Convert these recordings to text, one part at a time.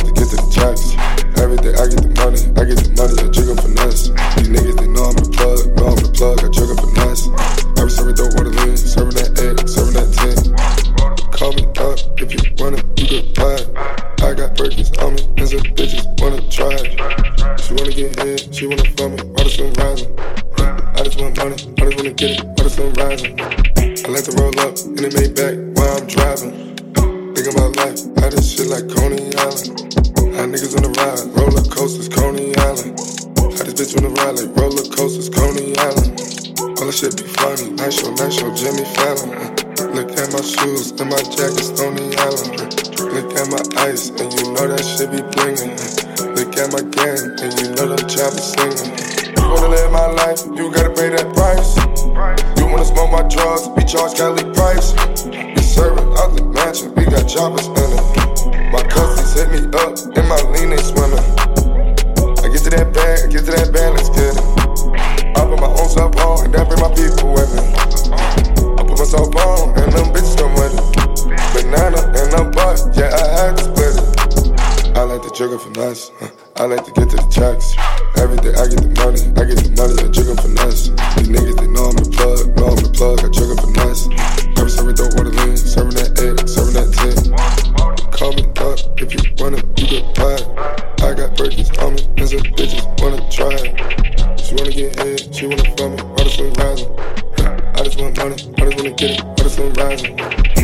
like to get to the tracks. Every day I get the money, I jiggle finesse. These niggas, they know I'm the plug, I jiggle finesse. Every serving dope water lean, serving that 8, serving that 10. Call me up if you want it, you can buy it. I got burgers on me, and some bitches wanna try it. She wanna get hit, she wanna fuck me, while the sun rising. I just want money, I just wanna get it, while the sun rising. I like to roll up in the Maybach while I'm driving. Thinking about life, I did shit like Coney Island. Had niggas on the ride, roller coasters, Coney Island. Had this bitch on the ride like roller coasters, Coney Island. All that shit be funny, nice show, Jimmy Fallon. Look at my shoes and my jacket, Stony Island. Look at my ice, and you know that shit be blingin'. Look at my gang, and you know them choppers singing. You wanna live my life, you gotta pay that price. You wanna smoke my drugs, we charge Cali price. We serving out the mansion, we got choppers spinning. My cousins hit me up, in my lean they swimming. I get to that bag, let's get it. I put my own self on, and that bring my people with me. I put myself on, and them bitches come with it. Banana and a butt, yeah, I had to split it. I like to jiggle finesse, I like to get to the tracks. Every day I get the money, I jiggle finesse. These niggas, they know I'm the plug, I jiggle finesse. Every serving dope water lean, serving that 8, serving that 10. Call me up if you want it, you can buy it. I got burgers on me, and some bitches wanna try it. She wanna get hit, she wanna fuck me, while the sun rising. I just want money, I just wanna get it, while the sun rising.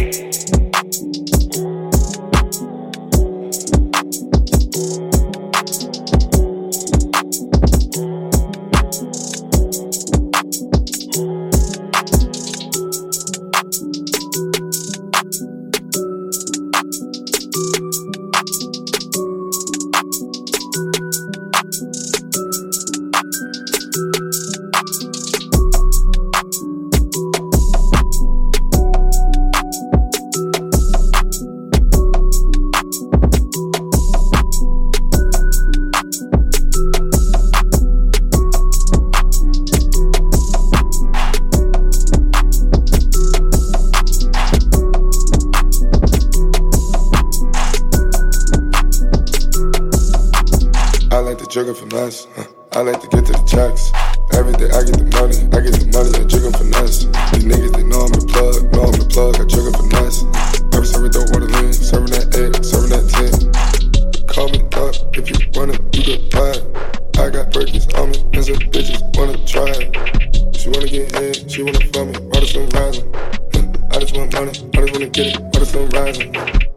I like to jiggle finesse, I like to get to the tracks. Every day I get the money, I jiggle finesse. These niggas, they know I'm the plug, I jiggle finesse. Every serving dope water lean, serving that 8, serving that 10. Call me up if you want it, you can buy it. I got burgers on me, and some bitches wanna try it. She wanna get hit, she wanna fuck me, while the sun rising. I just want money, I just wanna get it, while the sun rising.